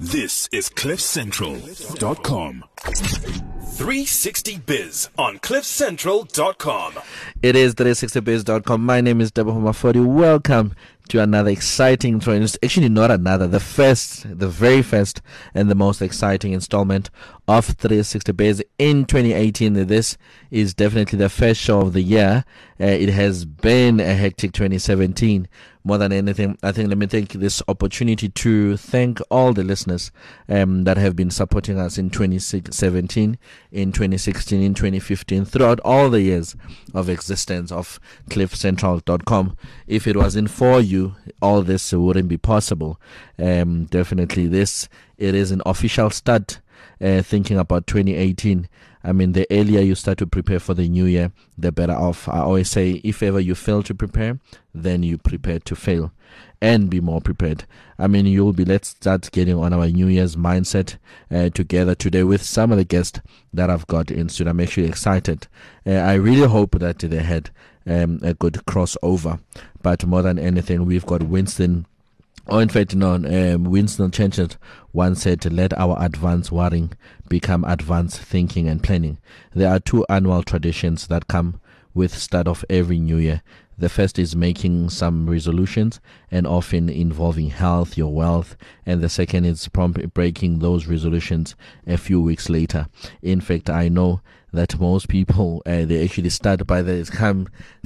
This is CliffCentral.com. 360biz on CliffCentral.com. It is 360biz.com. My name is Debo Mafodi. Welcome to another exciting training. Actually, not another. The very first, and the most exciting installment of 360biz in 2018. This is definitely the first show of the year. It has been a hectic 2017. More than anything, I think let me take this opportunity to thank all the listeners that have been supporting us in 2017, in 2016, in 2015, throughout all the years of existence of CliffCentral.com. If it wasn't for you, all this wouldn't be possible. Definitely, it is an official start. Thinking about 2018. I mean, the earlier you start to prepare for the new year, the better off. I always say, if ever you fail to prepare, then you prepare to fail and be more prepared. I mean, let's start getting on our New Year's mindset together today with some of the guests that I've got in studio. I'm actually excited. I really hope that they had a good crossover. But more than anything, we've got Winston. Winston Churchill once said, let our advanced worrying become advanced thinking and planning. There are two annual traditions that come with start of every new year. The first is making some resolutions, and often involving health, your wealth, and the second is breaking those resolutions a few weeks later. In fact, I know that most people, they actually start by the comes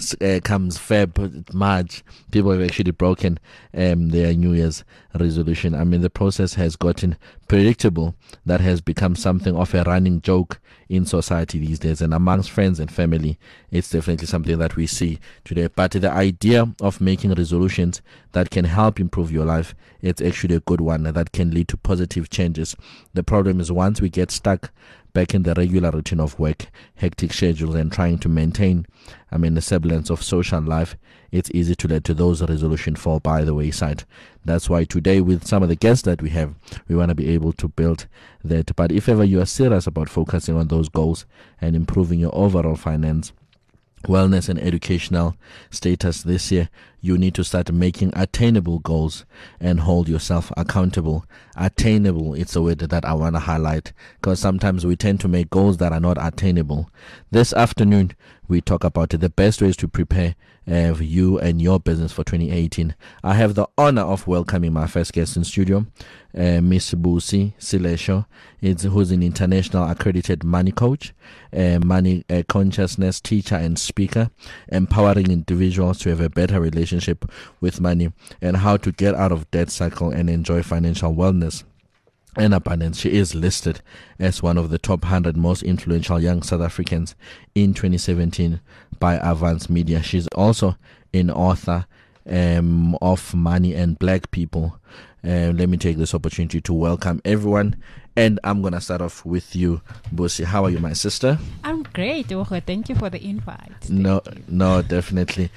Feb, March, people have actually broken their New Year's resolution. I mean, the process has gotten predictable. That has become something of a running joke in society these days, and amongst friends and family, it's definitely something that we see today. But the idea of making resolutions that can help improve your life, it's actually a good one that can lead to positive changes. The problem is once we get stuck back in the regular routine of work, hectic schedules, and trying to maintain, the semblance of social life, it's easy to let those resolutions fall by the wayside. That's why today, with some of the guests that we have, we want to be able to build that. But if ever you are serious about focusing on those goals and improving your overall finance, wellness, and educational status this year, you need to start making attainable goals and hold yourself accountable. Attainable, it's a word that I want to highlight, because sometimes we tend to make goals that are not attainable. This afternoon, we talk about the best ways to prepare you and your business for 2018. I have the honor of welcoming my first guest in studio, Miss Busi Silesho, who's an international accredited money coach, money consciousness teacher and speaker, empowering individuals to have a better relationship with money and how to get out of debt cycle and enjoy financial wellness and abundance. She is listed as one of the top 100 most influential young South Africans in 2017 by Avance Media. She's also an author of Money and Black People. Let me take this opportunity to welcome everyone, and I'm going to start off with you, Busi. How are you, my sister? I'm great, Oho. Thank you for the invite. No, definitely.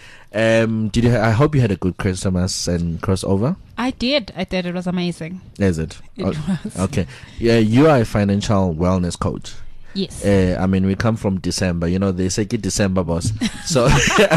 I hope you had a good Christmas and crossover. I did. It was amazing. Is it? It was. Okay. Yeah, you are a financial wellness coach. Yes. We come from December. They say get December, boss. So,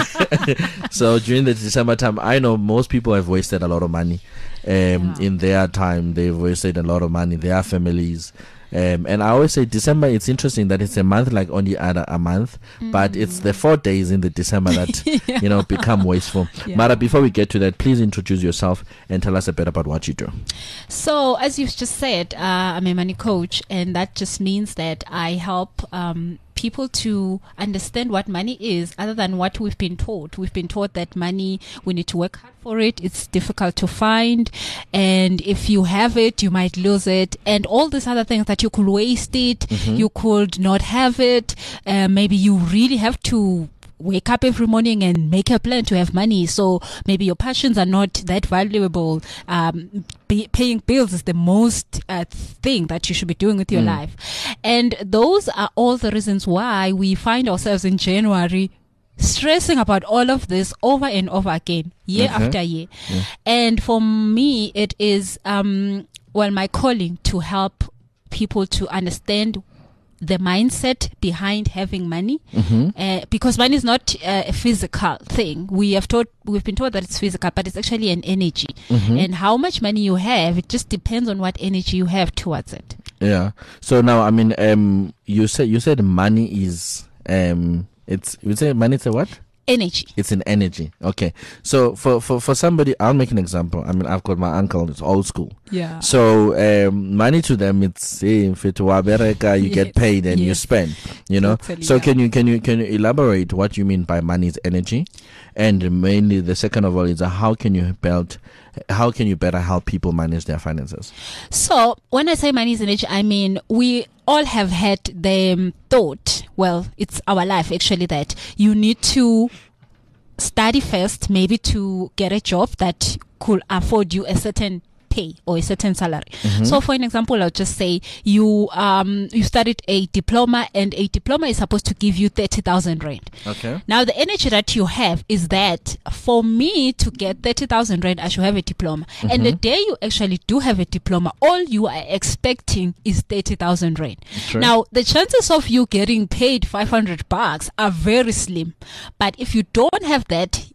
so during the December time, I know most people have wasted a lot of money. In their time, they've wasted a lot of money. Their families. And I always say December, it's interesting that it's a month like any other a month, but it's the 4 days in the December that, become wasteful. Yeah. Mara, before we get to that, please introduce yourself and tell us a bit about what you do. So, as you've just said, I'm a money coach, and that just means that I help people to understand what money is other than what we've been taught. We've been taught that money, we need to work hard for it. It's difficult to find. And if you have it, you might lose it. And all these other things that you could waste it, you could not have it. Maybe you really have to wake up every morning and make a plan to have money. So maybe your passions are not that valuable. Paying bills is the most thing that you should be doing with your life. And those are all the reasons why we find ourselves in January stressing about all of this over and over again, year after year. Yeah. And for me, it is, my calling to help people to understand the mindset behind having money, because money is not a physical thing. We've been told that it's physical, but it's actually an energy. And how much money you have, it just depends on what energy you have towards it. Yeah. So now, I mean, you said money is money is a what? Energy. It's an energy. Okay. So for somebody, I'll make an example. I mean, I've got my uncle, it's old school. Yeah. So money to them, it's if it were America, you get paid and you spend, you know. Totally, so yeah. can you elaborate what you mean by money is energy? And mainly the second of all is how can you better help people manage their finances? So when I say money is energy, I mean we all have had the thought, well, it's our life actually, that you need to study first, maybe to get a job that could afford you a certain pay or a certain salary. So for an example, I'll just say you studied a diploma, and a diploma is supposed to give you 30,000 rand. Okay. Now the energy that you have is that for me to get 30,000 rand, I should have a diploma. And the day you actually do have a diploma, all you are expecting is 30,000 rand. True. Now the chances of you getting paid $500 are very slim. But if you don't have that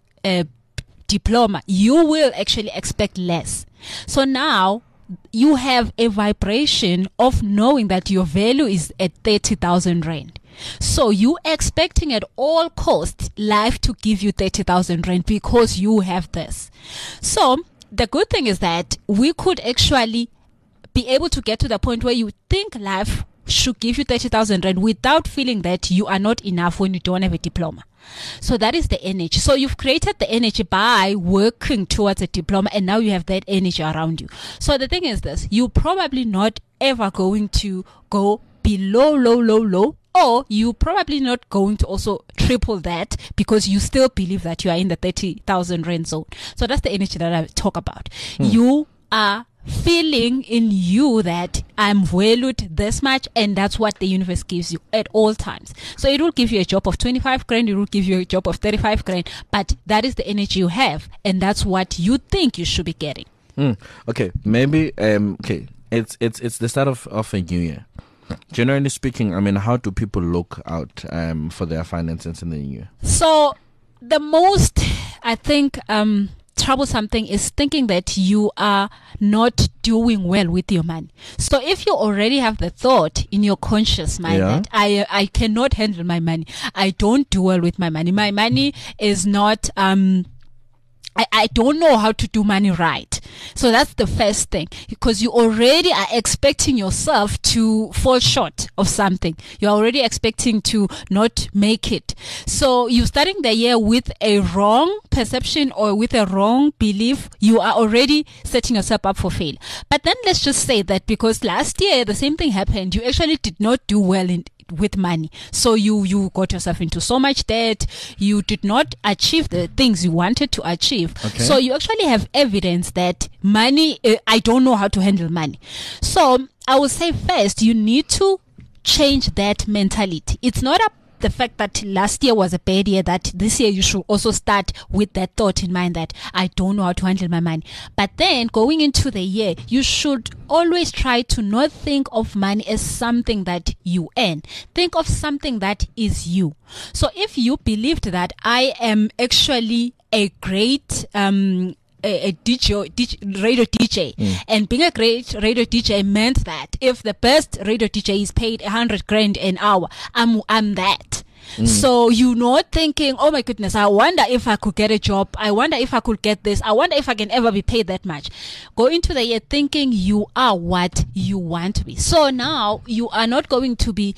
diploma, you will actually expect less. So now you have a vibration of knowing that your value is at 30,000 rand. So you expecting at all costs life to give you 30,000 rand because you have this. So the good thing is that we could actually be able to get to the point where you think life should give you 30,000 rand without feeling that you are not enough when you don't have a diploma. So that is the energy. So you've created the energy by working towards a diploma, and now you have that energy around you. So the thing is this, you're probably not ever going to go below low, or you probably not going to also triple that because you still believe that you are in the 30,000 rand zone. So that's the energy that I talk about. You are feeling in you that I'm valued this much, and that's what the universe gives you at all times. So it will give you a job of 25 grand, it will give you a job of 35 grand, but that is the energy you have, and that's what you think you should be getting. Okay, maybe okay, it's the start of a new year. Generally speaking, I mean, how do people look out for their finances in the new year? So the most, I think, troublesome thing is thinking that you are not doing well with your money. So if you already have the thought in your conscious mind that I cannot handle my money, I don't do well with my money is not I don't know how to do money right. So that's the first thing, because you already are expecting yourself to fall short of something. You're already expecting to not make it. So you're starting the year with a wrong perception or with a wrong belief. You are already setting yourself up for failure. But then let's just say that because last year the same thing happened, you actually did not do well with money. So you got yourself into so much debt. You did not achieve the things you wanted to achieve. Okay. So you actually have evidence that money, I don't know how to handle money. So I would say first, you need to change that mentality. It's not the fact that last year was a bad year, that this year you should also start with that thought in mind that I don't know how to handle my money. But then going into the year, you should always try to not think of money as something that you earn. Think of something that is you. So if you believed that I am actually a great a radio DJ, and being a great radio DJ meant that if the best radio DJ is paid 100 grand an hour, I'm that. So you're not thinking, oh my goodness, I wonder if I could get a job, I wonder if I could get this, I wonder if I can ever be paid that much. Go into the year thinking you are what you want to be. So now you are not going to be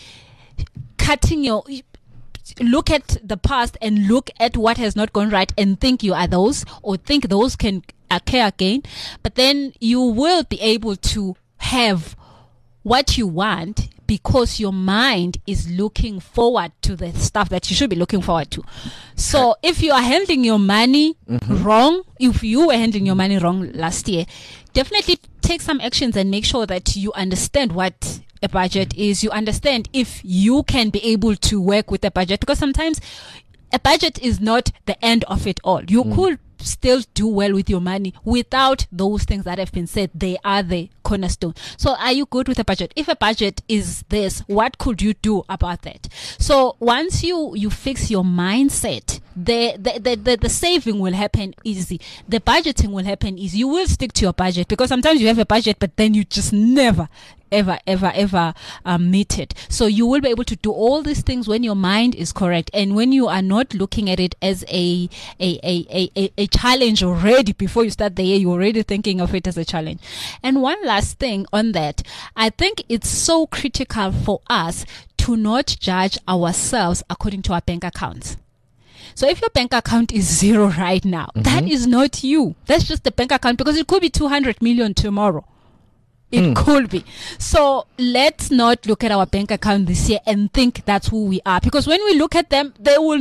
look at the past and look at what has not gone right and think you are those, or think those can occur again. But then you will be able to have what you want because your mind is looking forward to the stuff that you should be looking forward to. So if you are handling your money wrong, if you were handling your money wrong last year, definitely take some actions and make sure that you understand what a budget is. You understand if you can be able to work with a budget, because sometimes a budget is not the end of it all. You could still do well with your money without those things that have been said. They are the cornerstone. So are you good with a budget? If a budget is this, what could you do about that? So once you fix your mindset, the saving will happen easy. The budgeting will happen easy. You will stick to your budget, because sometimes you have a budget, but then you just never ever meet it. So you will be able to do all these things when your mind is correct, and when you are not looking at it as a challenge already. Before you start the year, you're already thinking of it as a challenge. And one last thing on that, I think it's so critical for us to not judge ourselves according to our bank accounts. So if your bank account is zero right now, that is not you. That's just the bank account, because it could be 200 million tomorrow. It could be. So let's not look at our bank account this year and think that's who we are, because when we look at them, they will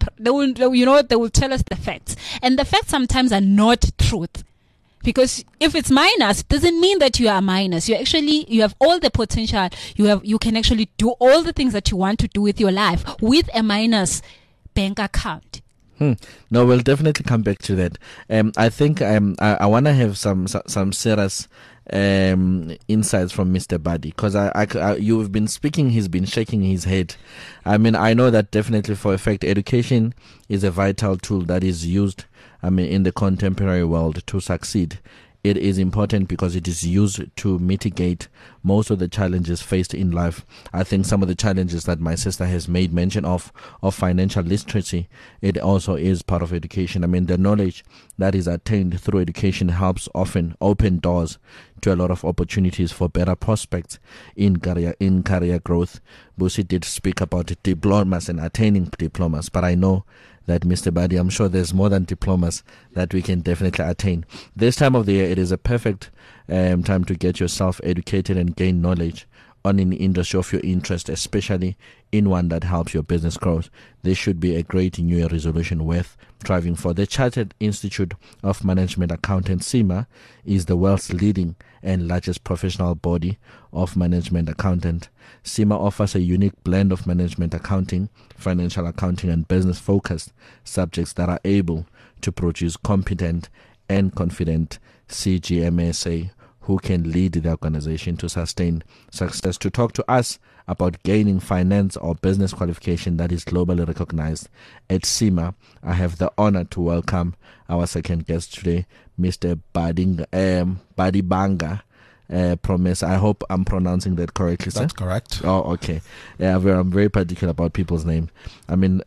tell us the facts, and the facts sometimes are not truth. Because if it's minus, it doesn't mean that you are minus. You have all the potential. You can actually do all the things that you want to do with your life with a minus bank account. No, we'll definitely come back to that. I think I want to have some serious insights from Mr. Buddy, because you've been speaking, he's been shaking his head. I mean, I know that definitely for a fact education is a vital tool that is used, in the contemporary world to succeed. It is important because it is used to mitigate most of the challenges faced in life. I think some of the challenges that my sister has made mention of financial literacy, it also is part of education. I mean, the knowledge that is attained through education helps often open doors to a lot of opportunities for better prospects in career growth. Busi did speak about diplomas and attaining diplomas, but I know that, Mr. Buddy, I'm sure there's more than diplomas that we can definitely attain. This time of the year, it is a perfect time to get yourself educated and gain knowledge on an industry of your interest, especially in one that helps your business grow. This should be a great New Year resolution worth striving for. The Chartered Institute of Management Accountants, CIMA, is the world's leading and largest professional body of management accountant. CIMA offers a unique blend of management accounting, financial accounting, and business-focused subjects that are able to produce competent and confident CGMSA who can lead the organization to sustain success. To talk to us about gaining finance or business qualification that is globally recognized at CIMA, I have the honor to welcome our second guest today, Mr. Buddy Banga. Promise. I hope I'm pronouncing that correctly, sir. That's correct. Oh, okay. Yeah, I'm very particular about people's name. I mean,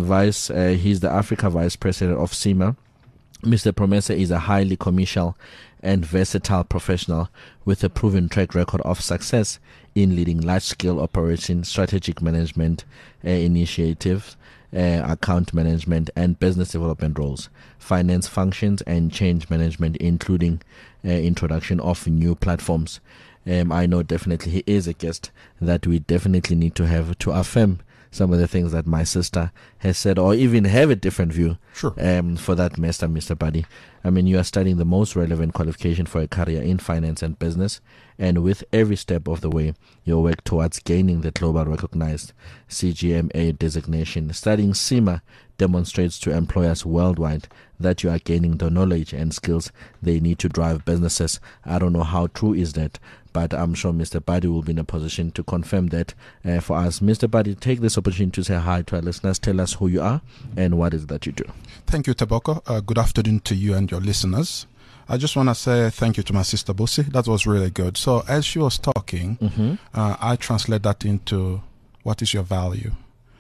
he's the Africa Vice President of CIMA. Mr. Promesa is a highly commercial and versatile professional with a proven track record of success in leading large-scale operations, strategic management initiatives, account management, and business development roles, finance functions, and change management, including introduction of new platforms. I know definitely he is a guest that we definitely need to have to affirm some of the things that my sister has said, or even have a different view. Sure. For that, Mr. Buddy. I mean, you are studying the most relevant qualification for a career in finance and business, and with every step of the way, you work towards gaining the global recognized CGMA designation. Studying CIMA demonstrates to employers worldwide that you are gaining the knowledge and skills they need to drive businesses. I don't know how true is that, but I'm sure Mr. Buddy will be in a position to confirm that for us. Mr. Buddy, take this opportunity to say hi to our listeners. Tell us who you are and what is that you do. Thank you, Teboko. Good afternoon to you and your listeners. I just want to say thank you to my sister Busi. That was really good. So as she was talking, I translate that into what is your value.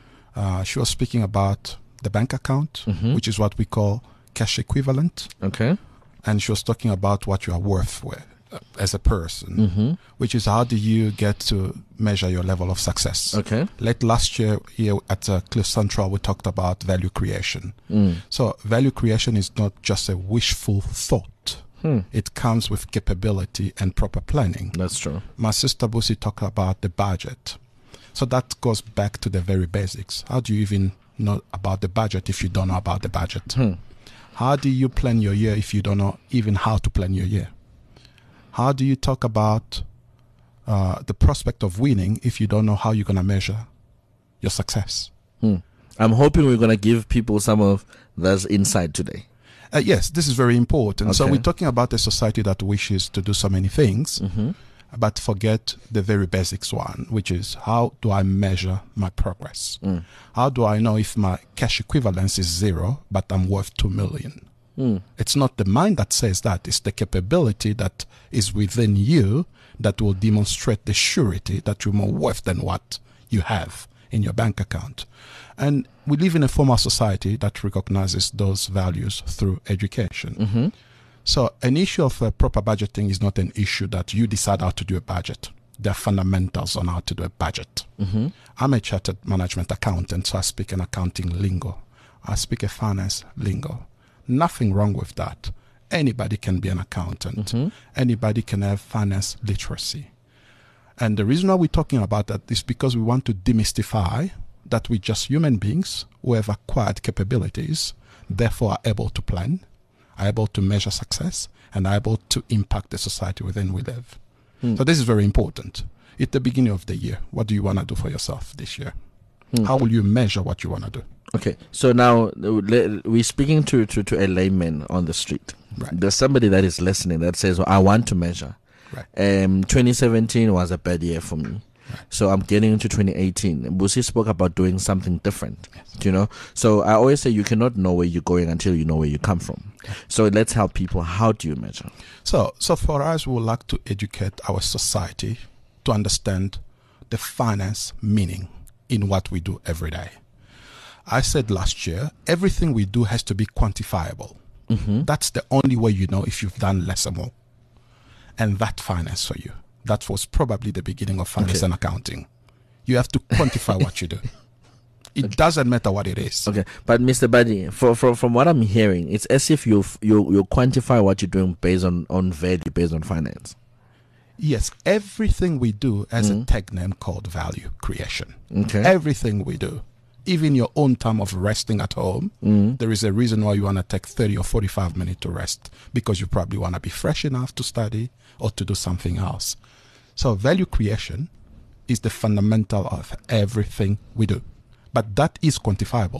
She was speaking about the bank account, which is what we call cash equivalent. Okay. And she was talking about what you are worth as a person, which is how do you get to measure your level of success. Okay. Like last year here at Cliff Central, we talked about value creation. So value creation is not just a wishful thought. It comes with capability and proper planning. That's true. My sister Busi talked about the budget. So that goes back to the very basics. How do you even know about the budget if you don't know about the budget? How do you plan your year if you don't know even how to plan your year? How do you talk about the prospect of winning if you don't know how you're going to measure your success? I'm hoping we're going to give people some of this insight today. Yes, this is very important. So Okay. we're talking about a society that wishes to do so many things, but forget the very basics one, which is how do I measure my progress? How do I know if my cash equivalence is 0, but I'm worth 2 million? It's not the mind that says that. It's the capability that is within you that will demonstrate the surety that you're more worth than what you have in your bank account. And we live in a formal society that recognizes those values through education. So an issue of proper budgeting is not an issue that you decide how to do a budget. There are fundamentals on how to do a budget. I'm a chartered management accountant, so I speak an accounting lingo. I speak a finance lingo. Nothing wrong with that. Anybody can be an accountant. Anybody can have finance literacy. And the reason why we're talking about that is because we want to demystify that we're just human beings who have acquired capabilities, therefore are able to plan, are able to measure success, and are able to impact the society within we live. So this is very important. At the beginning of the year, what do you want to do for yourself this year? How will you measure what you want to do? Okay, so now we're speaking to a layman on the street. Right. There's somebody that is listening that says, well, I want to measure. Right. 2017 was a bad year for me. So I'm getting into 2018. Busi spoke about doing something different, you know. So I always say you cannot know where you're going until you know where you come from. So let's help people. How do you measure? So for us, we would like to educate our society to understand the finance meaning in what we do every day. I said last year, everything we do has to be quantifiable. That's the only way you know if you've done less or more. And that finance for you. That was probably the beginning of finance and accounting. You have to quantify what you do. It doesn't matter what it is. Okay, but Mr. Buddy, from what I'm hearing, it's as if you quantify what you're doing based on value, based on finance. Yes, everything we do has a tag name called value creation. Okay. Everything we do. Even your own time of resting at home, there is a reason why you want to take 30 or 45 minutes to rest, because you probably want to be fresh enough to study or to do something else. So value creation is the fundamental of everything we do. But that is quantifiable.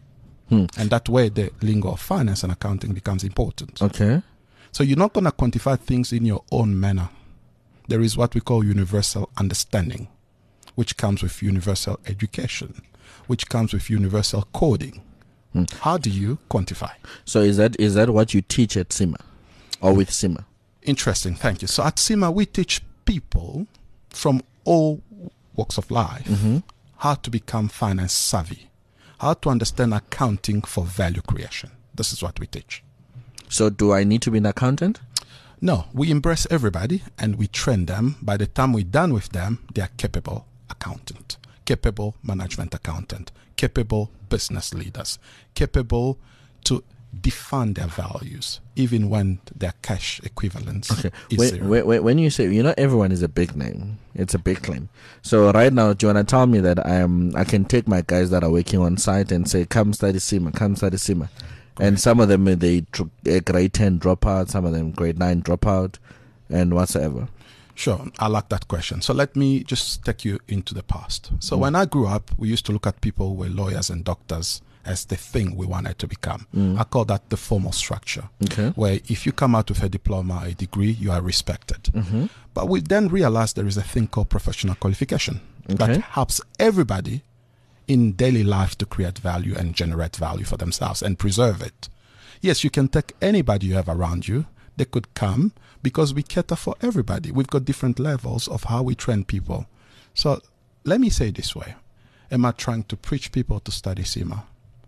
And that way the lingo of finance and accounting becomes important. Okay. So you're not going to quantify things in your own manner. There is what we call universal understanding, which comes with universal education, which comes with universal coding. How do you quantify? So is that what you teach at CIMA or with CIMA? Interesting, thank you. So at CIMA, we teach people from all walks of life how to become finance savvy, how to understand accounting for value creation. This is what we teach. So do I need to be an accountant? No, we embrace everybody and we train them. By the time we're done with them, they are capable accountant, capable management accountant, capable business leaders, capable to define their values, even when their cash equivalence is zero. When you say, everyone is a big name, it's a big claim. So right now, do you want to tell me that I can take my guys that are working on site and say, come study CIMA, come study CIMA. And some of them, they grade 10 dropout, some of them grade 9 dropout, and whatsoever. Sure, I like that question. So let me just take you into the past. So when I grew up, we used to look at people who were lawyers and doctors as the thing we wanted to become. I call that the formal structure, where if you come out with a diploma, a degree, you are respected. But we then realized there is a thing called professional qualification that helps everybody in daily life to create value and generate value for themselves and preserve it. Yes, you can take anybody you have around you. They could come because we cater for everybody. We've got different levels of how we train people. So let me say it this way. Am I trying to preach people to study CIMA?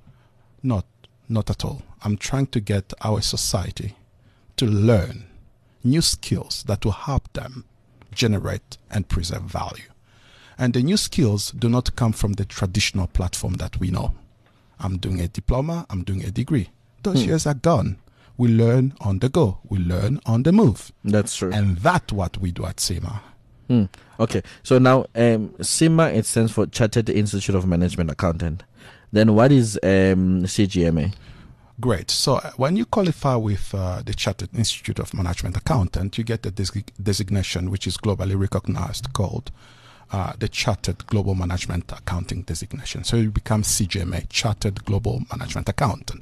Not at all. I'm trying to get our society to learn new skills that will help them generate and preserve value. And the new skills do not come from the traditional platform that we know. I'm doing a diploma, I'm doing a degree. Those years are gone. We learn on the go. We learn on the move. That's true. And that's what we do at CIMA. Okay. So now, CIMA, it stands for Chartered Institute of Management Accountant. Then what is CGMA? Great. So when you qualify with the Chartered Institute of Management Accountant, you get a designation which is globally recognized called the Chartered Global Management Accounting designation. So you become CGMA, Chartered Global Management Accountant.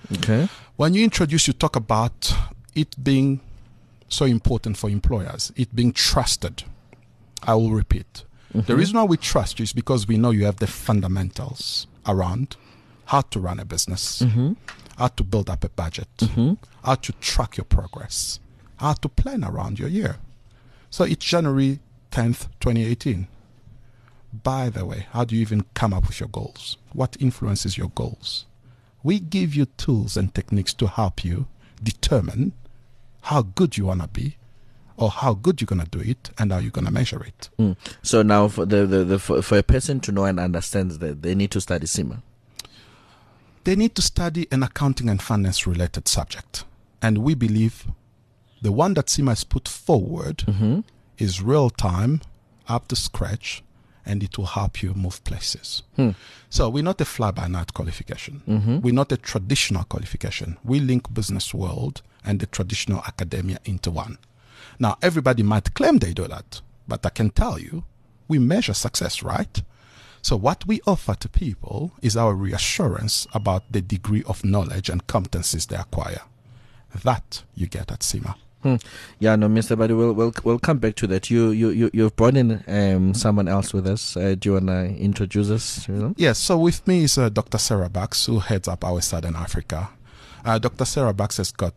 Okay. When you introduce, you talk about it being so important for employers, it being trusted. I will repeat. The reason why we trust you is because we know you have the fundamentals around how to run a business, how to build up a budget, how to track your progress, how to plan around your year. So it's January 10th, 2018. By the way, how do you even come up with your goals? What influences your goals? We give you tools and techniques to help you determine how good you want to be, or how good you're going to do it, and how you're going to measure it. So now, for for a person to know and understand that, they need to study CIMA. They need to study an accounting and finance related subject. And we believe the one that CIMA has put forward is real time, up to scratch, and it will help you move places. So we're not a fly-by-night qualification. We're not a traditional qualification. We link business world and the traditional academia into one. Now, everybody might claim they do that, but I can tell you, we measure success, right? So what we offer to people is our reassurance about the degree of knowledge and competencies they acquire. That you get at CIMA. Yeah, no, Mr. Buddy, we'll come back to that. You've brought in someone else with us. Do you want to introduce us? Yes, so with me is Dr. Sarah Bax, who heads up our Southern Africa. Dr. Sarah Bax has got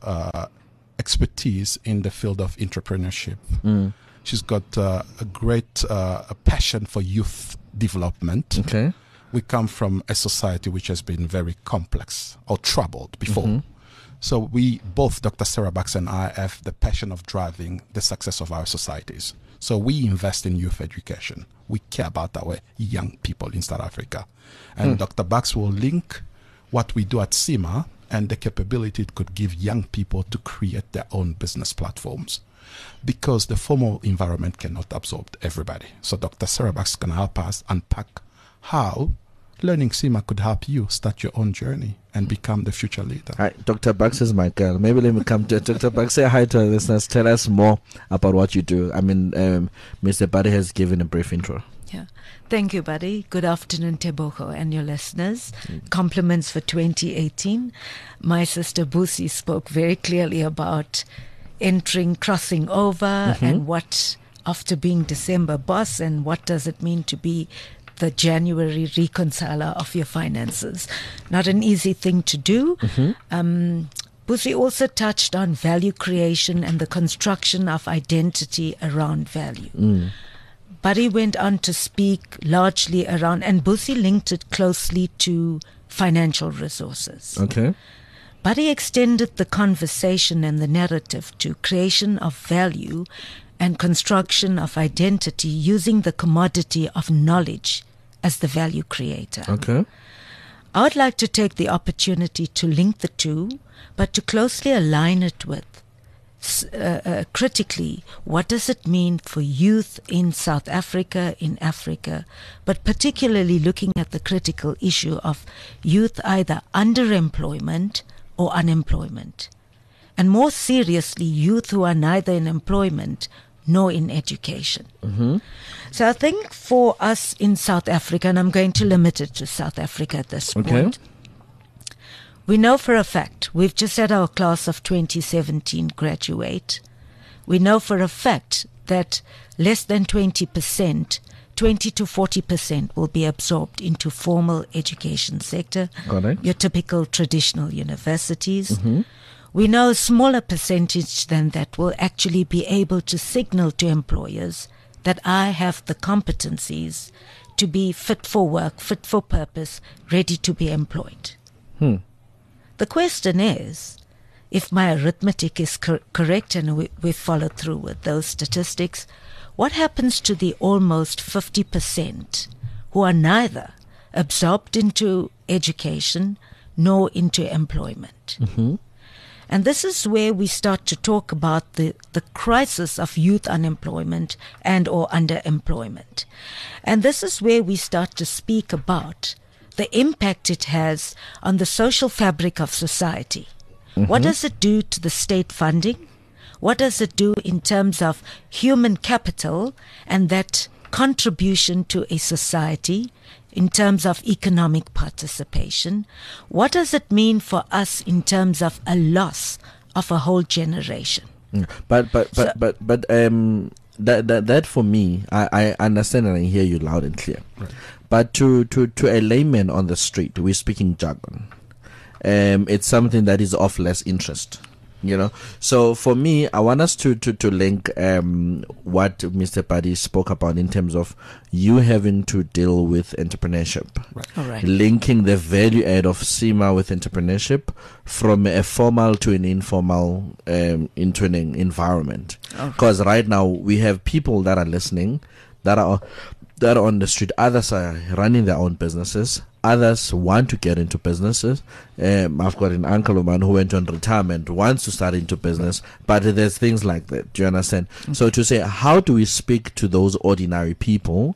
expertise in the field of entrepreneurship. She's got a great passion for youth development. Okay. We come from a society which has been very complex or troubled before. So we, both Dr. Sarah Bax and I, have the passion of driving the success of our societies. So we invest in youth education. We care about our young people in South Africa. And Dr. Bax will link what we do at CIMA and the capability it could give young people to create their own business platforms, because the formal environment cannot absorb everybody. So Dr. Sarah Bax can help us unpack how learning CIMA could help you start your own journey and become the future leader. Hi, Dr. Bax is my girl. Maybe let me come to Dr. Bax. Say hi to our listeners. Tell us more about what you do. I mean, Mr. Buddy has given a brief intro. Yeah. Thank you, Buddy. Good afternoon, Tebogo and your listeners. Compliments for 2018. My sister Busi spoke very clearly about entering, crossing over, and what, after being December boss, and what does it mean to be the January reconciler of your finances. Not an easy thing to do. Busi also touched on value creation and the construction of identity around value. Buddy went on to speak largely around, and Busi linked it closely to financial resources. Okay. Buddy extended the conversation and the narrative to creation of value and construction of identity using the commodity of knowledge as the value creator. Okay. I would like to take the opportunity to link the two, but to closely align it with critically, what does it mean for youth in South Africa, in Africa, but particularly looking at the critical issue of youth either underemployment or unemployment, and more seriously, youth who are neither in employment nor in education. So I think for us in South Africa, and I'm going to limit it to South Africa at this point, we know for a fact, we've just had our class of 2017 graduate. We know for a fact that less than 20%, 20 to 40% will be absorbed into formal education sector, your typical traditional universities. We know a smaller percentage than that will actually be able to signal to employers that I have the competencies to be fit for work, fit for purpose, ready to be employed. The question is, if my arithmetic is correct and we followed through with those statistics, what happens to the almost 50% who are neither absorbed into education nor into employment? And this is where we start to talk about the crisis of youth unemployment and or underemployment. And this is where we start to speak about the impact it has on the social fabric of society. What does it do to the state funding? What does it do in terms of human capital and that contribution to a society in terms of economic participation? What does it mean for us in terms of a loss of a whole generation? But that for me, I understand and I hear you loud and clear. Right. But to a layman on the street, we're speaking jargon. It's something that is of less interest. So for me, I want us to link what Mr. Padi spoke about in terms of you having to deal with entrepreneurship, Right. All right. linking the value add of CIMA with entrepreneurship from a formal to an informal into an environment. Because right now we have people that are listening that are on the street. Others are running their own businesses. Others want to get into businesses. I've got an uncle of mine who went on retirement, wants to start into business, but there's things like that. Do you understand? So to say, how do we speak to those ordinary people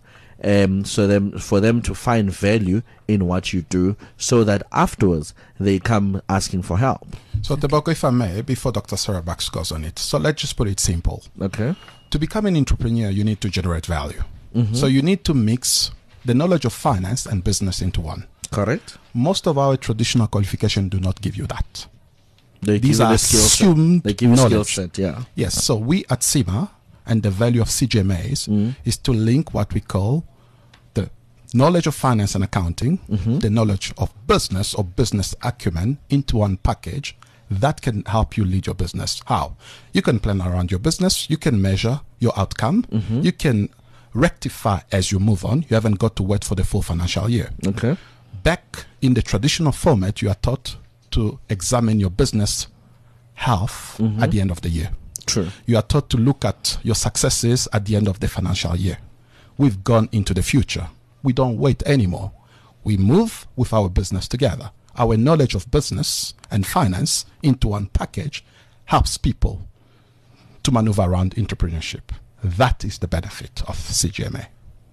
for them to find value in what you do so that afterwards they come asking for help? So, Teboko, if I may, before Dr. Sarah Bax goes on it, so let's just put it simple. Okay. To become an entrepreneur, you need to generate value. So you need to mix the knowledge of finance and business into one. Correct. Most of our traditional qualifications do not give you that. They These give you are the skill set. assumed They give you skill knowledge. set, yeah. Yes, so we at CIMA and the value of CGMAs is to link what we call the knowledge of finance and accounting, the knowledge of business or business acumen into one package that can help you lead your business. How? You can plan around your business, you can measure your outcome, you can rectify as you move on. You haven't got to wait for the full financial year. Okay. Back in the traditional format, you are taught to examine your business health at the end of the year. True. You are taught to look at your successes at the end of the financial year. We've gone into the future. We don't wait anymore. We move with our business together. Our knowledge of business and finance into one package helps people to maneuver around entrepreneurship. That is the benefit of CGMA.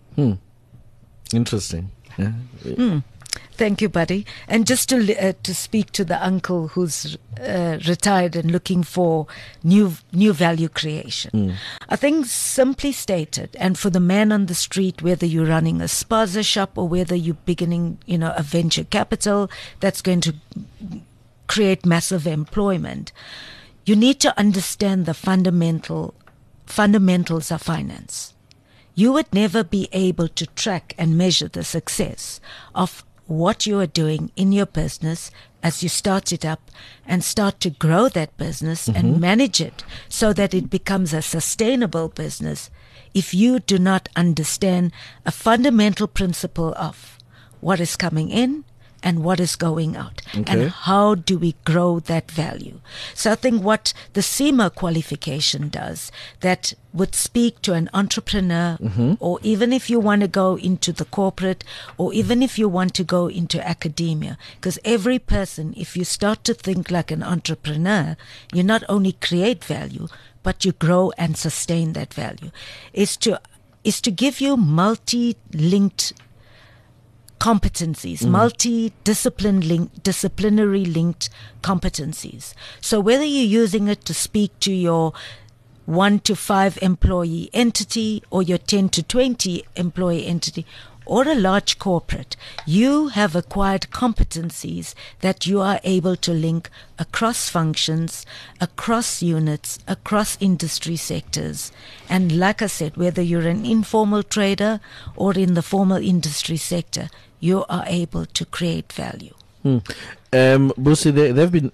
Interesting. Yeah. Thank you, buddy. And just to speak to the uncle who's retired and looking for new value creation. I think simply stated, and for the man on the street, whether you're running a spaza shop or whether you're beginning, a venture capital that's going to create massive employment, you need to understand the fundamentals of finance. You would never be able to track and measure the success of what you are doing in your business as you start it up and start to grow that business and manage it so that it becomes a sustainable business if you do not understand a fundamental principle of what is coming in and what is going out, and how do we grow that value. So I think what the CIMA qualification does, that would speak to an entrepreneur, or even if you want to go into the corporate, or even if you want to go into academia, because every person, if you start to think like an entrepreneur, you not only create value, but you grow and sustain that value, is to give you multi-linked competencies, disciplinary linked competencies. So whether you're using it to speak to your 1 to 5 employee entity or your 10 to 20 employee entity or a large corporate, you have acquired competencies that you are able to link across functions, across units, across industry sectors. And like I said, whether you're an informal trader or in the formal industry sector, you are able to create value. Busi, they've been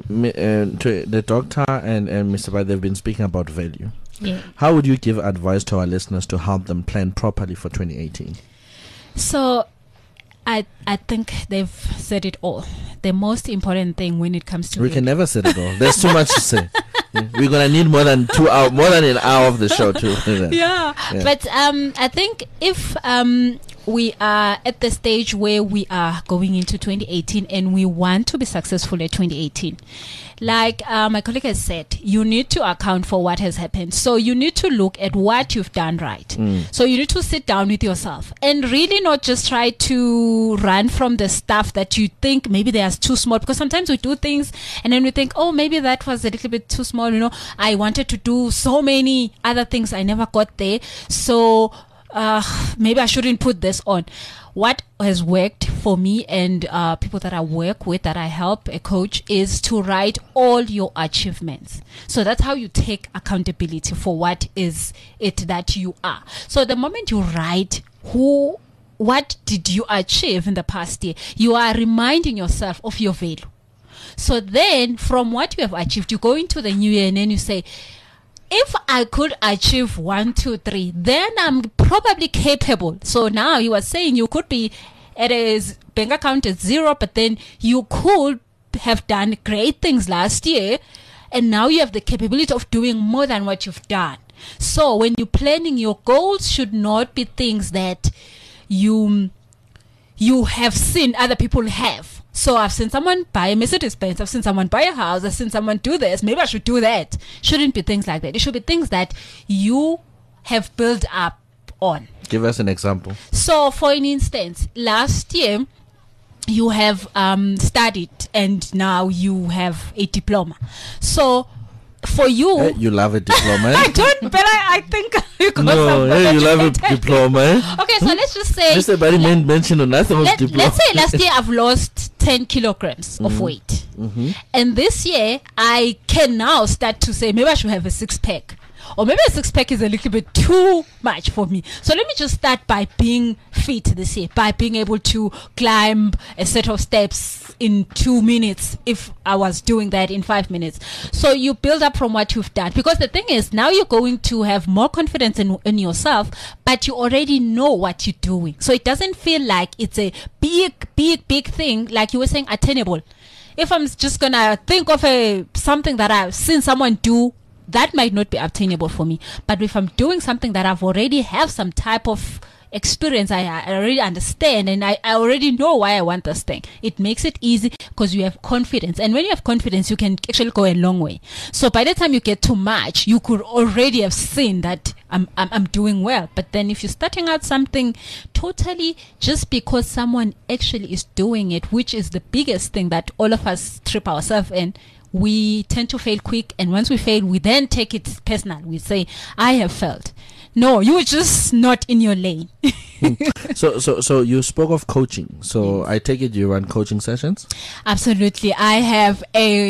the doctor and Mr. Bai, they've been speaking about value. Yeah. How would you give advice to our listeners to help them plan properly for 2018? So I think they've said it all. The most important thing when it comes to We can never say it all. There's too much to say. We're gonna need more than an hour of the show too. Yeah. But I think if we are at the stage where we are going into 2018 and we want to be successful at 2018, like my colleague has said, you need to account for what has happened. So you need to look at what you've done right. So you need to sit down with yourself and really not just try to run from the stuff that you think maybe they are too small, because sometimes we do things and then we think, oh, maybe that was a little bit too small. I wanted to do so many other things, I never got there. So maybe I shouldn't put this on. what has worked for me and people that I work with, that I help, a coach, is to write all your achievements. So that's how you take accountability for what is it that you are. So the moment you write what did you achieve in the past year, you are reminding yourself of your value. So then from what you have achieved, you go into the new year and then you say, if I could achieve 1, 2, 3, then I'm probably capable. So now you are saying you could be at a bank account at 0, but then you could have done great things last year, and now you have the capability of doing more than what you've done. So when you're planning, your goals should not be things that you have seen other people have. So I've seen someone buy a Mercedes-Benz, I've seen someone buy a house, I've seen someone do this, maybe I should do that. Shouldn't be things like that. It should be things that you have built up on. Give us an example. So for an instance, last year you have studied and now you have a diploma. So for you, you love a diploma. I don't, but I think you got you love a diploma. Okay, so let's just say Mr. Barry mentioned nothing of diploma. Let's say last year I've lost 10 kilograms of weight, and this year I can now start to say maybe I should have a 6-pack. Or maybe a 6-pack is a little bit too much for me. So let me just start by being fit this year, by being able to climb a set of steps in 2 minutes if I was doing that in 5 minutes. So you build up from what you've done. Because the thing is, now you're going to have more confidence in yourself, but you already know what you're doing. So it doesn't feel like it's a big thing, like you were saying, attainable. If I'm just going to think of something that I've seen someone do, that might not be obtainable for me. But if I'm doing something that I've already have some type of experience, I already understand, and I already know why I want this thing, it makes it easy because you have confidence. And when you have confidence, you can actually go a long way. So by the time you get to March, you could already have seen that I'm doing well. But then if you're starting out something totally just because someone actually is doing it, which is the biggest thing that all of us trip ourselves in, we tend to fail quick, and once we fail, we then take it personal. We say, I have failed. No, you were just not in your lane. So you spoke of coaching. So I take it you run coaching sessions? Absolutely. I have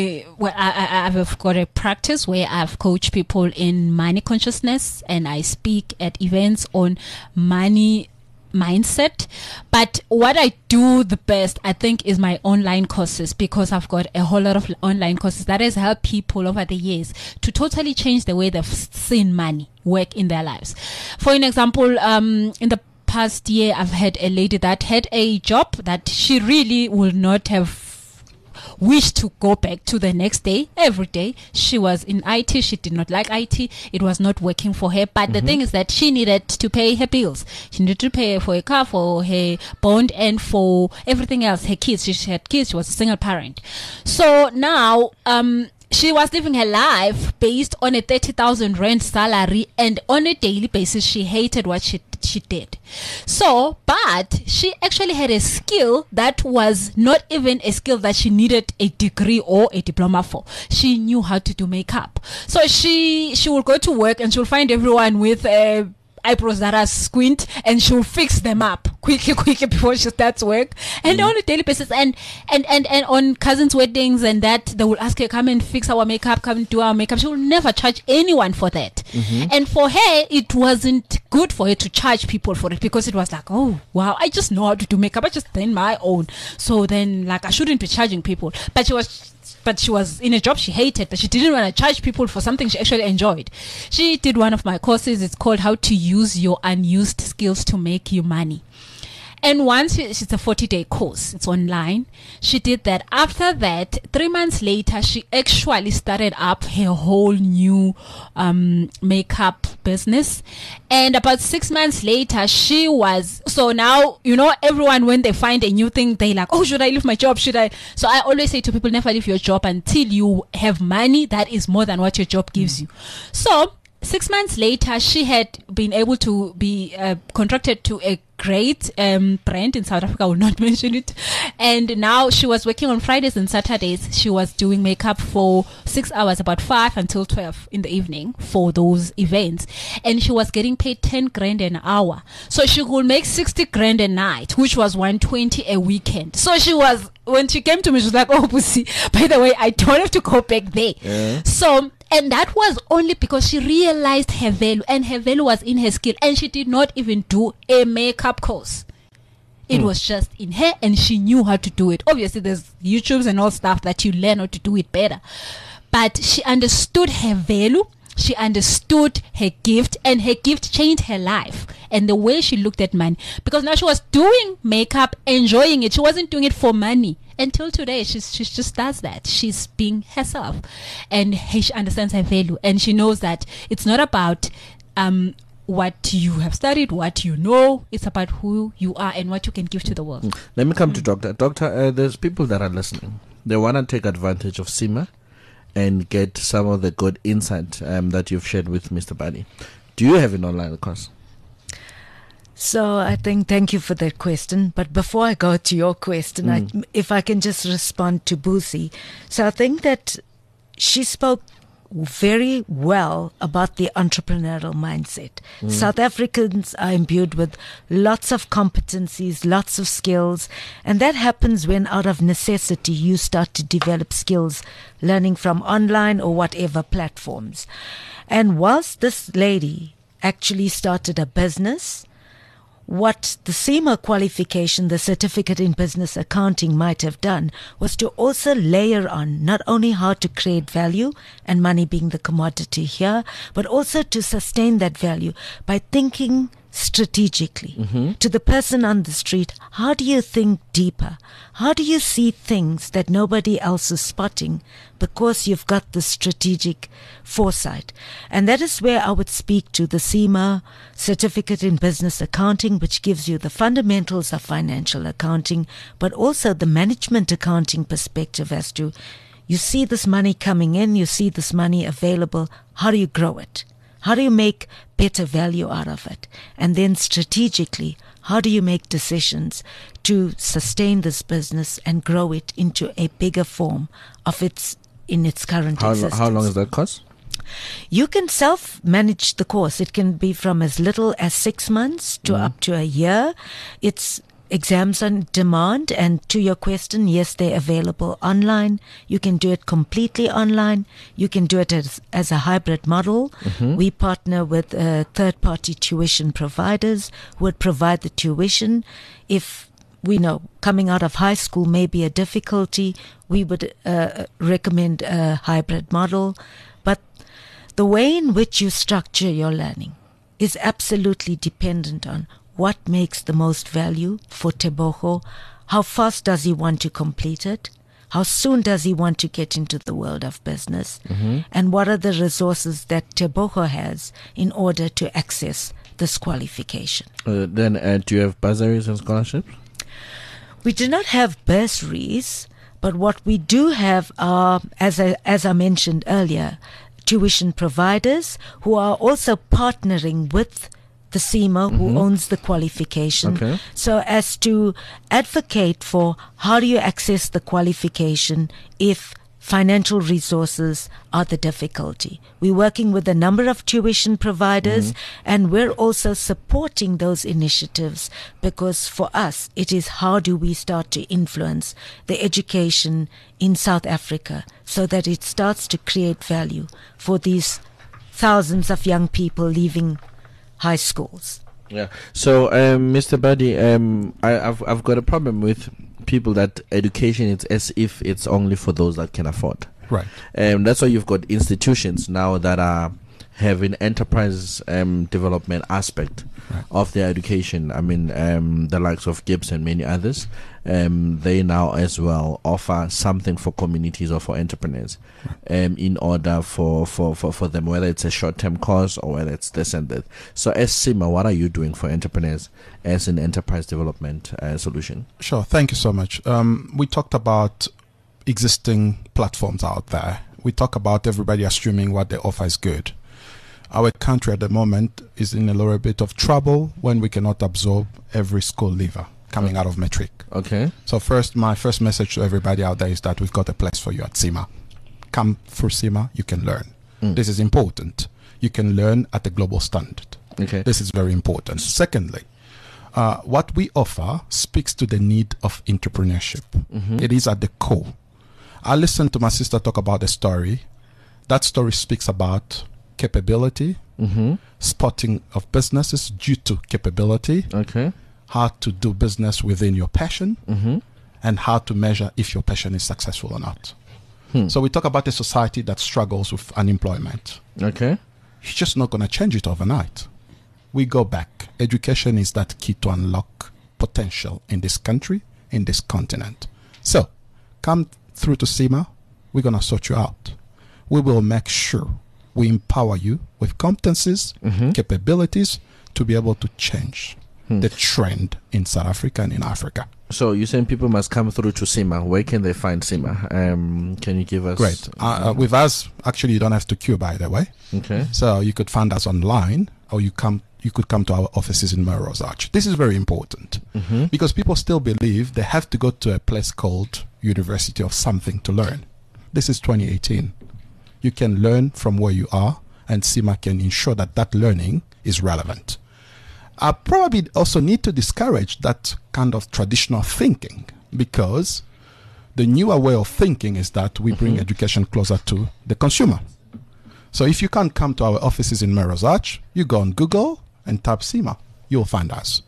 I've got a practice where I've coached people in money consciousness, and I speak at events on money mindset. But what I do the best, I think, is my online courses, because I've got a whole lot of online courses that has helped people over the years to totally change the way they've seen money work in their lives. For an example, in the past year, I've had a lady that had a job that she really would not have wished to go back to the next day. Every day she was in IT, she did not like IT, it was not working for her. But the thing is that she needed to pay her bills, she needed to pay for a car, for her bond, and for everything else, her kids. She had kids, she was a single parent. So now she was living her life based on a 30,000 rand salary, and on a daily basis she hated what she did. So, but she actually had a skill that was not even a skill that she needed a degree or a diploma for. She knew how to do makeup. So she would go to work and she'll find everyone with eyebrows that are squint, and she'll fix them up quickly before she starts work, and on a daily basis, and on cousins' weddings, and that they will ask her, come and fix our makeup, come and do our makeup. She will never charge anyone for that. And for her, it wasn't good for her to charge people for it, because it was like, oh wow, I just know how to do makeup, I just done my own, so then like I shouldn't be charging people. But she was in a job she hated, but she didn't want to charge people for something she actually enjoyed. She did one of my courses. It's called How to Use Your Unused Skills to Make You Money. And once it's a 40-day course, it's online. She did that. After that, 3 months later, she actually started up her whole new makeup business. And about 6 months later, so now, everyone, when they find a new thing, they like, oh, should I leave my job? So I always say to people, never leave your job until you have money that is more than what your job gives you. So 6 months later, she had been able to be contracted to a great brand in South Africa. I will not mention it. And now she was working on Fridays and Saturdays. She was doing makeup for 6 hours, about 5 until 12 in the evening for those events. And she was getting paid 10 grand an hour. So she could make 60 grand a night, which was 120 a weekend. So she was, when she came to me, she was like, oh, pussy, by the way, I don't have to go back there. Yeah. So, and that was only because she realized her value, and her value was in her skill, and she did not even do a makeup course. It was just in her, and she knew how to do it. Obviously, there's YouTubes and all stuff that you learn how to do it better. But she understood her value, she understood her gift, and her gift changed her life and the way she looked at money. Because now she was doing makeup, enjoying it. She wasn't doing it for money. Until today, she just does that. She's being herself, and she understands her value, and she knows that it's not about what you have studied, what you know. It's about who you are and what you can give to the world. Let me come to Doctor. Doctor, there's people that are listening. They want to take advantage of Sima and get some of the good insight that you've shared with Mr. Badi. Do you have an online course? So I think, thank you for that question. But before I go to your question, if I can just respond to Busi. So I think that she spoke very well about the entrepreneurial mindset. South Africans are imbued with lots of competencies, lots of skills, and that happens when out of necessity you start to develop skills, learning from online or whatever platforms. And whilst this lady actually started a business, what the CIMA qualification, the Certificate in Business Accounting, might have done was to also layer on not only how to create value, and money being the commodity here, but also to sustain that value by thinking strategically. To the person on the street, how do you think deeper? How do you see things that nobody else is spotting because you've got the strategic foresight? And that is where I would speak to the CIMA Certificate in Business Accounting, which gives you the fundamentals of financial accounting, but also the management accounting perspective as to, you see this money coming in, you see this money available, how do you grow it? How do you make better value out of it? And then strategically, how do you make decisions to sustain this business and grow it into a bigger form of its current existence? How long is that course? You can self-manage the course. It can be from as little as 6 months to up to a year. It's exams on demand, and to your question, yes, they're available online. You can do it completely online. You can do it as a hybrid model. We partner with third-party tuition providers who would provide the tuition. If we know coming out of high school may be a difficulty, we would recommend a hybrid model. But the way in which you structure your learning is absolutely dependent on what makes the most value for Tebogo. How fast does he want to complete it? How soon does he want to get into the world of business? And what are the resources that Tebogo has in order to access this qualification? Then do you have bursaries and scholarships? We do not have bursaries, but what we do have are, as I mentioned earlier, tuition providers who are also partnering with the CIMA, who owns the qualification, so as to advocate for how do you access the qualification if financial resources are the difficulty. We're working with a number of tuition providers, and we're also supporting those initiatives, because for us it is how do we start to influence the education in South Africa so that it starts to create value for these thousands of young people leaving high schools. Yeah. So, Mr. Badi, I've got a problem with people that education is as if it's only for those that can afford. Right. That's why you've got institutions now that are having enterprise development aspect of their education. I mean, the likes of Gibbs and many others. They now as well offer something for communities or for entrepreneurs, in order for them, whether it's a short-term course or whether it's this and that. So as CIMA, what are you doing for entrepreneurs as an enterprise development solution? Sure. Thank you so much. We talked about existing platforms out there. We talk about everybody assuming what they offer is good. our country at the moment is in a little bit of trouble when we cannot absorb every school leaver coming out of matric. Okay. So my first message to everybody out there is that we've got a place for you at CIMA. Come through CIMA, you can learn. This is important. You can learn at a global standard. Okay. This is very important. Secondly, what we offer speaks to the need of entrepreneurship. It is at the core. I listened to my sister talk about a story. That story speaks about capability, spotting of businesses due to capability, Okay. how to do business within your passion, and how to measure if your passion is successful or not. So we talk about a society that struggles with unemployment. Okay. You're just not going to change it overnight. We go back. Education is that key to unlock potential in this country, in this continent. So come through to CIMA. We're going to sort you out. We will make sure we empower you with competencies, capabilities to be able to change the trend in South Africa and in Africa. So you're saying people must come through to CIMA. Where can they find CIMA? Can you give us? Great. With us, actually, you don't have to queue, by the way. Okay. So you could find us online, or you could come to our offices in Melrose Arch. This is very important because people still believe they have to go to a place called University of Something to learn. This is 2018. You can learn from where you are, and CIMA can ensure that that learning is relevant. I probably also need to discourage that kind of traditional thinking, because the newer way of thinking is that we bring education closer to the consumer. So if you can't come to our offices in Melrose Arch, you go on Google and type CIMA. You'll find us.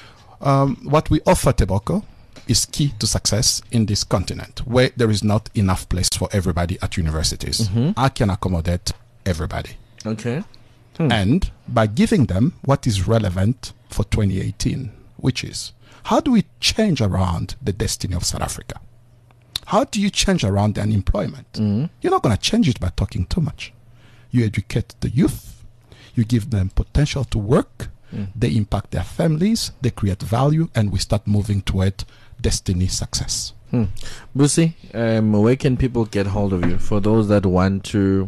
What we offer, Tebogo, is key to success in this continent, where there is not enough place for everybody at universities. I can accommodate everybody. Okay. And by giving them what is relevant for 2018, which is, how do we change around the destiny of South Africa? How do you change around the unemployment? You're not going to change it by talking too much. You educate the youth, you give them potential to work, they impact their families, they create value, and we start moving toward destiny success. Busi, where can people get hold of you for those that want to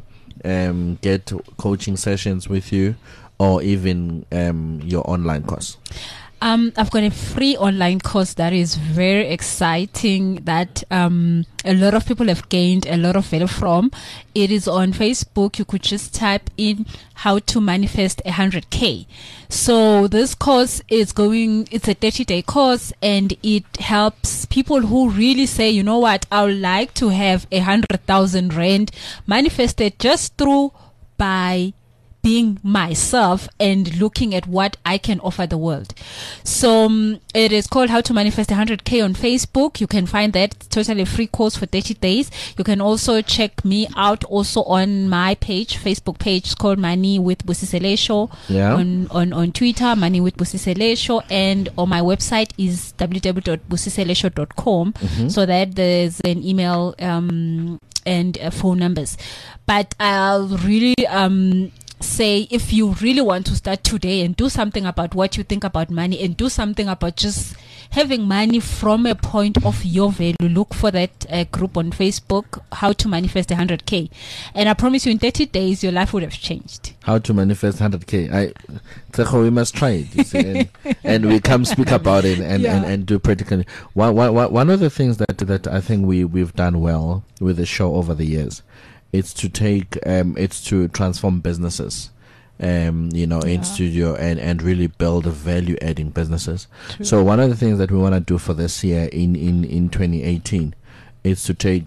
get coaching sessions with you, or even your online course? I've got a free online course that is very exciting, that a lot of people have gained a lot of value from. It is on Facebook. You could just type in how to manifest 100K. So this course it's a 30-day course, and it helps people who really say, you know what, I would like to have 100,000 rand manifested just by being myself and looking at what I can offer the world. So it is called How to Manifest 100K on Facebook. You can find that. It's totally a free course for 30 days. You can also check me out also on my page, Facebook page. It's called Money with Busisele Show. Yeah. On Twitter, Money with Busisele Show, and on my website is www.busiseleshow.com. So that there's an email and phone numbers. But I'll really say, if you really want to start today and do something about what you think about money, and do something about just having money from a point of your value, look for that group on Facebook, How to Manifest 100K. And I promise you, in 30 days, your life would have changed. How to manifest 100K. We must try it, you see, and we come speak about it and do practically. One of the things that I think we've done well with the show over the years, it's to transform businesses, in studio and really build value adding businesses. True. So one of the things that we want to do for this year in 2018 is to take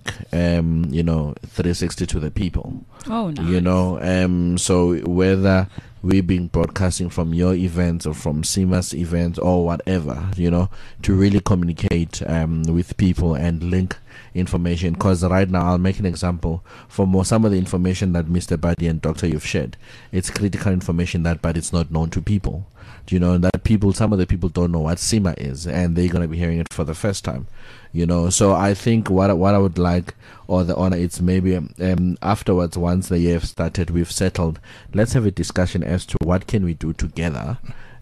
360 to the people. Oh, nice. So whether we've been broadcasting from your events or from CIMA's events or whatever, to really communicate with people and link information. Because right now, I'll make an example for some of the information that Mr. Buddy and Doctor you've shared. It's critical information but it's not known to people. That some of the people don't know what CIMA is, and they're going to be hearing it for the first time. So I think what I would like, or the honor, it's maybe afterwards, once the year started, we've settled, let's have a discussion as to what can we do together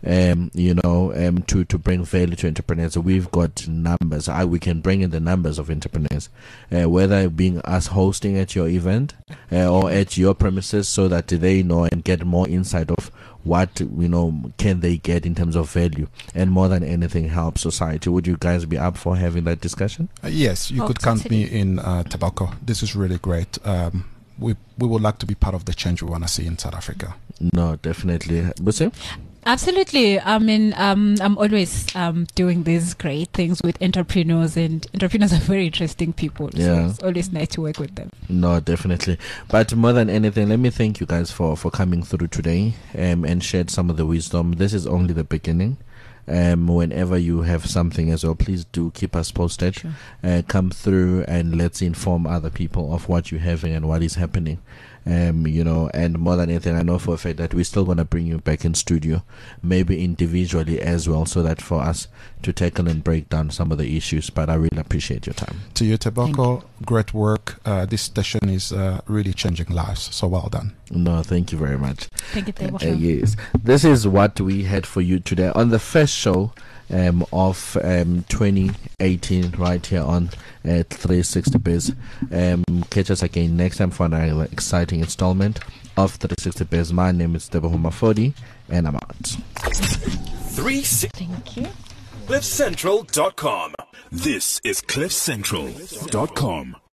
to bring value to entrepreneurs. We've got numbers. We can bring in the numbers of entrepreneurs, whether it being us hosting at your event or at your premises, so that they know and get more insight of what can they get in terms of value, and more than anything help society. Would you guys be up for having that discussion? Yes, you could count me in, Tobacco. This is really great. We would like to be part of the change we want to see in South Africa. No, definitely. Busi? Absolutely. I mean, I'm always doing these great things with entrepreneurs, and entrepreneurs are very interesting people. Yeah. So it's always nice to work with them. No, definitely. But more than anything, let me thank you guys for coming through today and shared some of the wisdom. This is only the beginning. Whenever you have something as well, please do keep us posted. Sure. Come through and let's inform other people of what you're having and what is happening. And more than anything, I know for a fact that we're still going to bring you back in studio, maybe individually as well, so that for us to tackle and break down some of the issues. But I really appreciate your time. To you, Tobacco, great work. This station is really changing lives. So well done. No, thank you very much. Thank you, Teboho. Yes, this is what we had for you today on the first show of 2018, right here on 360 Biz. Catch us again next time for another exciting installment of 360 Biz. My name is Teboho Mafodi, and I'm out. 360 Thank you. CliffCentral.com. This is CliffCentral.com.